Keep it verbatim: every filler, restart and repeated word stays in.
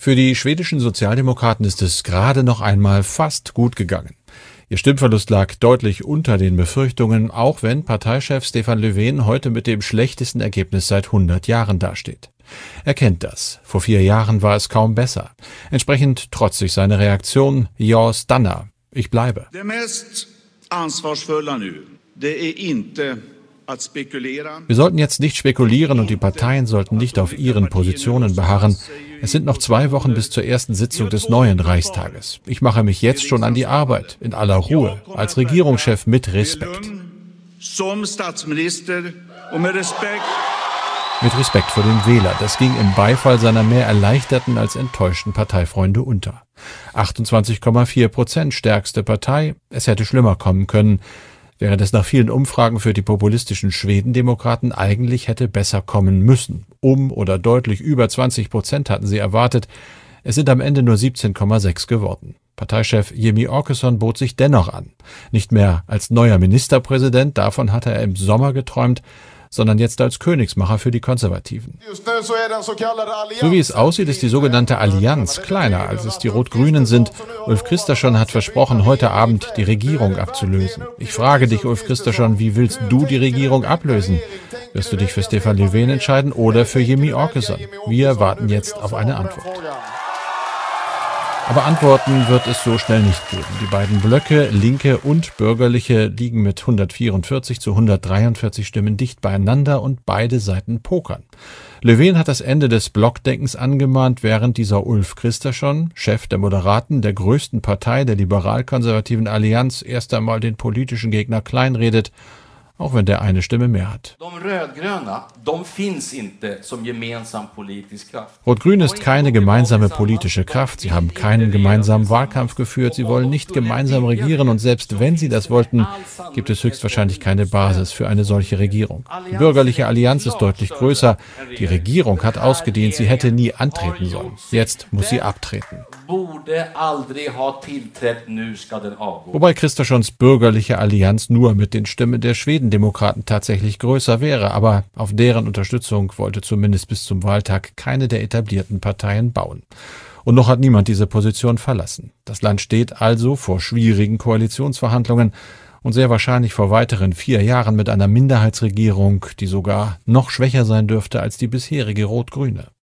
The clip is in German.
Für die schwedischen Sozialdemokraten ist es gerade noch einmal fast gut gegangen. Ihr Stimmverlust lag deutlich unter den Befürchtungen, auch wenn Parteichef Stefan Löfven heute mit dem schlechtesten Ergebnis seit hundert Jahren dasteht. Er kennt das. Vor vier Jahren war es kaum besser. Entsprechend trotzig seine Reaktion: Ja, stanna, ich bleibe. Det mest ansvarsfulla nu, det är inte att spekulera. Wir sollten jetzt nicht spekulieren und die Parteien sollten nicht auf ihren Positionen beharren. Es sind noch zwei Wochen bis zur ersten Sitzung des neuen Reichstages. Ich mache mich jetzt schon an die Arbeit, in aller Ruhe, als Regierungschef mit Respekt. Som statsminister och med respekt. Mit Respekt vor dem Wähler. Das ging im Beifall seiner mehr erleichterten als enttäuschten Parteifreunde unter. achtundzwanzig Komma vier Prozent stärkste Partei. Es hätte schlimmer kommen können, während es nach vielen Umfragen für die populistischen Schwedendemokraten eigentlich hätte besser kommen müssen. Um oder deutlich über zwanzig Prozent hatten sie erwartet. Es sind am Ende nur siebzehn Komma sechs geworden. Parteichef Jimmie Åkesson bot sich dennoch an. Nicht mehr als neuer Ministerpräsident, davon hatte er im Sommer geträumt, sondern jetzt als Königsmacher für die Konservativen. So wie es aussieht, ist die sogenannte Allianz kleiner, als es die Rot-Grünen sind. Ulf Kristersson hat versprochen, heute Abend die Regierung abzulösen. Ich frage dich, Ulf Kristersson, wie willst du die Regierung ablösen? Wirst du dich für Stefan Löfven entscheiden oder für Jimmie Åkesson? Wir warten jetzt auf eine Antwort. Aber Antworten wird es so schnell nicht geben. Die beiden Blöcke, Linke und Bürgerliche, liegen mit hundertvierundvierzig zu hundertdreiundvierzig Stimmen dicht beieinander und beide Seiten pokern. Löfven hat das Ende des Blockdenkens angemahnt, während dieser Ulf Kristersson, Chef der Moderaten, der größten Partei der liberal-konservativen Allianz, erst einmal den politischen Gegner kleinredet, auch wenn der eine Stimme mehr hat. Rot-Grün ist keine gemeinsame politische Kraft. Sie haben keinen gemeinsamen Wahlkampf geführt. Sie wollen nicht gemeinsam regieren. Und selbst wenn sie das wollten, gibt es höchstwahrscheinlich keine Basis für eine solche Regierung. Die bürgerliche Allianz ist deutlich größer. Die Regierung hat ausgedient. Sie hätte nie antreten sollen. Jetzt muss sie abtreten. Wobei Kristerssons bürgerliche Allianz nur mit den Stimmen der Schwedendemokraten tatsächlich größer wäre, aber auf deren Unterstützung wollte zumindest bis zum Wahltag keine der etablierten Parteien bauen. Und noch hat niemand diese Position verlassen. Das Land steht also vor schwierigen Koalitionsverhandlungen und sehr wahrscheinlich vor weiteren vier Jahren mit einer Minderheitsregierung, die sogar noch schwächer sein dürfte als die bisherige rot-grüne.